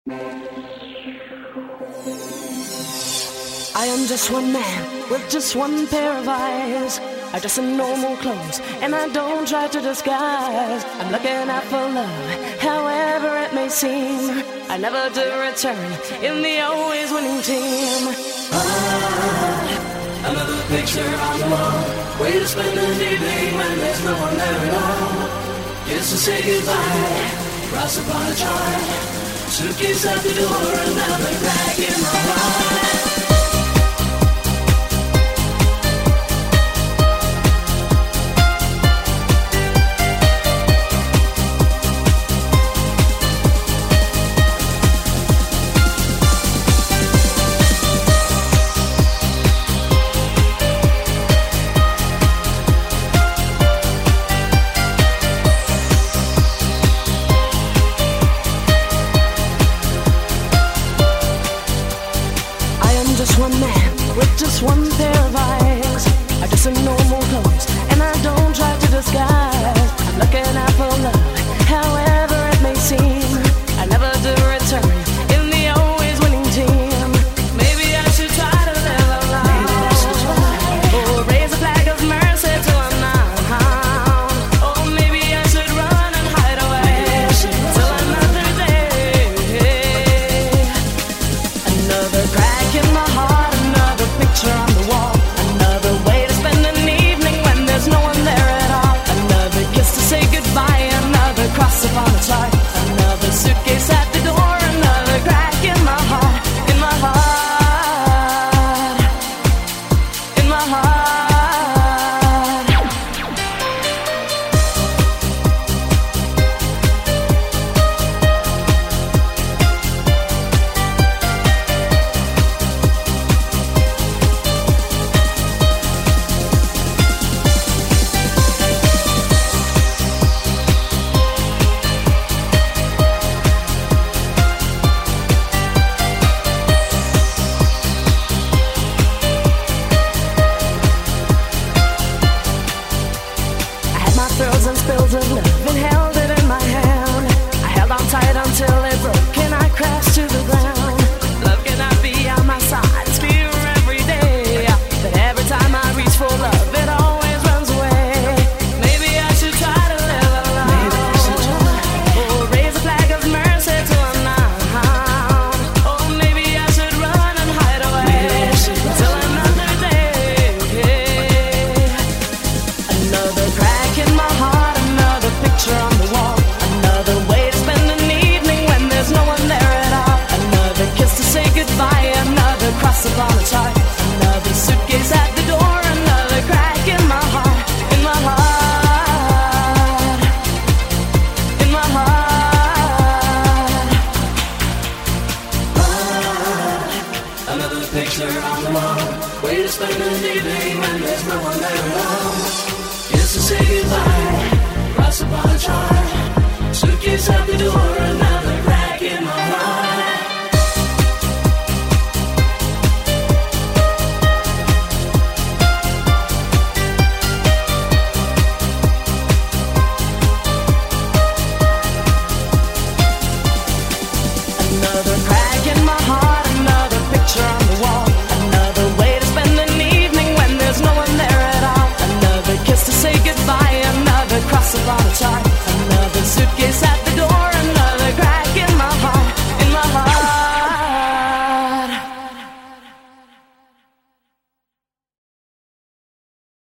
I am just one man with just one pair of eyes. I dress in normal clothes and I don't try to disguise. I'm looking out for love, however it may seem. I never do return in the always winning team. Another picture on the wall. Way to spend an evening when there's no one there at all. It's to say goodbye, cross upon a chart. Suitcase at the door, another crack in my heart. One man with just one pair of eyes. I dress in normal clothes and I don't try to disguise. I'm looking out for love, however it may seem. I never do return in the always winning team. Maybe I should try to live alone, or raise a flag of mercy till I'm not. Or maybe I should run and hide away till another day. Another crack in my heart, on the wall, another way to spend an evening when there's no one there at all. Another kiss to say goodbye, another cross upon a chart, another suitcase at the door, another crack in my heart, in my heart, in my heart. Thrills and spills of love and held it in my hand. I held on tight until it broke and I crashed to the ground. Love cannot be on my side, it's fear every day. But every time I reach for love, it always runs away. Maybe I should try to live alone, or raise a flag of mercy till I'm not. Or maybe I should run and hide away till another day. Another crack in my heart, another picture on the wall, another way to spend an evening when there's no one there at all. Another kiss to say goodbye, another cross upon a chart, another suitcase at the door, another crack in my heart, in my heart, in my heart. Another picture on the wall. Way to spend an evening when there's no one there at all. It's to say goodbye, cross upon a chart, suitcase at the door,